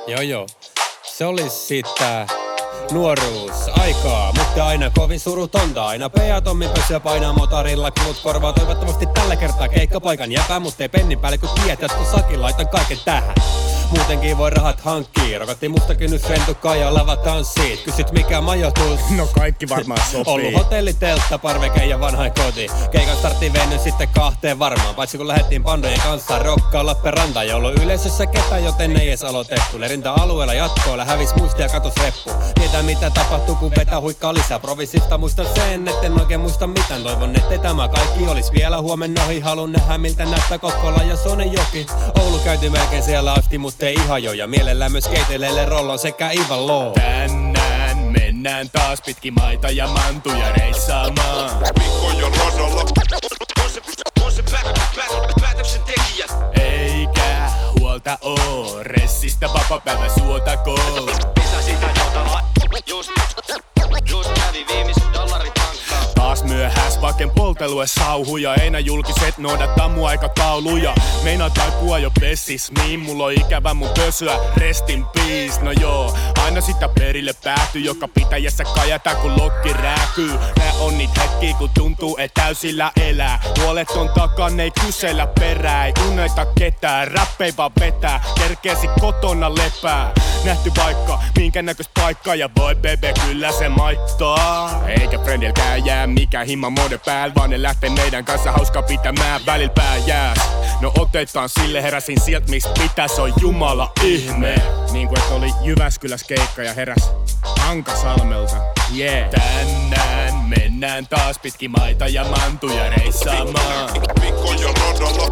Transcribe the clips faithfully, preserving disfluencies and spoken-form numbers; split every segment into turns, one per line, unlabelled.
Joo joo. Se olisi sitä nuoruusaikaa, mutta aina kovin surutonta. Aina peatommin pösyä painaa motorilla, kulut korvaa toivottavasti tällä kertaa keikkapaikan jäpää, mutta ei pennin päälle kun tietät, kun sakin laitan kaiken tähän. Muutenkin voi rahat hankkii, rokatti musta kynnys rentukkaa ja lava tanssiit. Kysyt mikä majoitus?
No kaikki varmaan sopii.
Ollut hotelli, teltta, parveke ja vanhain koti. Keikan startti vennyt sitten kahteen varmaan, paitsi kun lähdettiin pandojen kanssa rokkaa Lappeenranta. Ja ollut yleisössä ketä, joten ei edes aloitettu. Lerinta-alueella jatkoilla hävis muistia ja katos reppu. Tietää mitä tapahtuu kun vetää huikkaa lisää. Provisista muistan sen, etten oikein muista mitään. Toivon ettei tämä kaikki olis vielä huomenna ohi. Halun nähdä miltä näyttää Kokkola ja Sonejoki. Oulu käyty melkein siellä asti, mut ei ihan jo. Ja mielellään myös keiteleille Rollon sekä Ivan Loo.
Tänään mennään taas pitki maita ja mantuja reissaamaan.
Mikko ja Rosola on se, on se päätöksen tekijä.
Eikä huolta oo, ressistä vapapäivä suotakoon.
Lisä sitä jota just, just kävi viimis dollarit tankkaa.
Taas myöhäis vaken poltelue sauhuja. Einä julkiset noudattaa mun aikatauluja. Meinaa taipua jo pessismiin. Mulla on ikävä mun pösyä, rest in peace. No joo, aina sitä perille päätyy. Joka pitäjässä kajata kun lokki rääkyy. Nää on niit hetkiä kun tuntuu et täysillä elää. Huolet on takan ei kysellä perää. Ei unneta ketään, räppei vaan vetää. Kerkeesi kotona lepää. Nähty vaikka minkä näköis paikkaa. Ja voi bebe kyllä se maittaa. Eikä friendilkään jää mikä himma mode pääl. Vaan ne lähtee meidän kanssa hauska pitämään. Välillä pää jääs. No otetaan sille heräsin sielt mistä pitäis on jumala ihme. Niinku et oli Jyväskyläs keikka ja heräs Hankasalmelta. Yeah. Tänään mennään taas pitki maita ja mantuja reissaamaan.
Mikko ja Rosola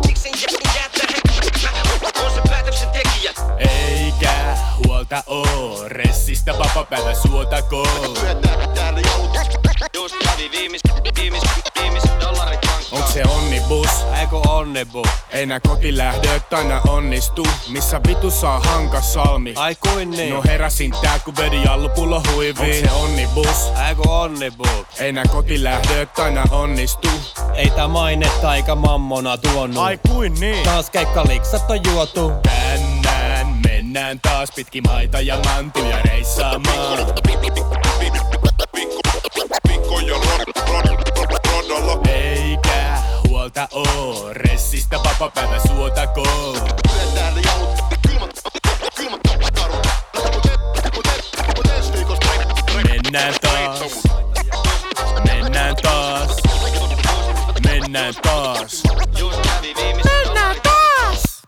on se päätöksen tekijä.
Eikä huolta oo, ressistä vapapäivä suotakoon.
Täällä just kävi viimis, viimis, viimis dollarit tankkaa.
Onks se onnibus?
Eiku onnibus?
Ei nää kotilähdöt aina onnistu. Missä vitu saa Hankasalmi?
Ai kuin niin?
No heräsin tääl kun vedin allupulla huiviin. Onks se onnibus?
Eiku onnibus?
Ei nää kotilähdöt aina onnistu.
Ei tää mainetta eikä mammona tuonut.
Ai kuin niin?
Taas keikkaliksat on juotu.
Tänään mennään taas pitki maita ja mantuja reissaamaan.
Mikko ja Rosola
Eikä huolta oo, ressistä vapapäivä suotakoon.
täällä jalut kylmät, kylmät karut. Mut ensi viikosta
Mennään taas. Mennään taas. Mennään taas.
just kävi